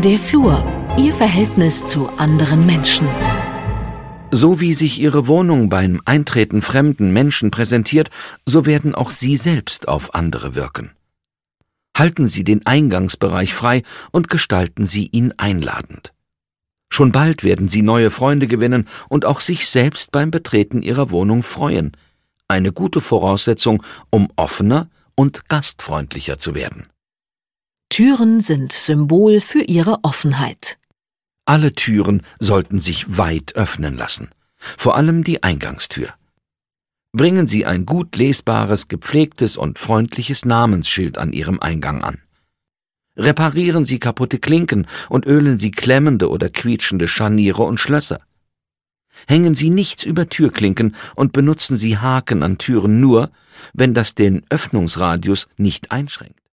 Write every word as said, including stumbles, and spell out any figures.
Der Flur. Ihr Verhältnis zu anderen Menschen. So wie sich Ihre Wohnung beim Eintreten fremden Menschen präsentiert, so werden auch Sie selbst auf andere wirken. Halten Sie den Eingangsbereich frei und gestalten Sie ihn einladend. Schon bald werden Sie neue Freunde gewinnen und auch sich selbst beim Betreten Ihrer Wohnung freuen. Eine gute Voraussetzung, um offener und gastfreundlicher zu werden. Türen sind Symbol für ihre Offenheit. Alle Türen sollten sich weit öffnen lassen, vor allem die Eingangstür. Bringen Sie ein gut lesbares, gepflegtes und freundliches Namensschild an Ihrem Eingang an. Reparieren Sie kaputte Klinken und ölen Sie klemmende oder quietschende Scharniere und Schlösser. Hängen Sie nichts über Türklinken und benutzen Sie Haken an Türen nur, wenn das den Öffnungsradius nicht einschränkt.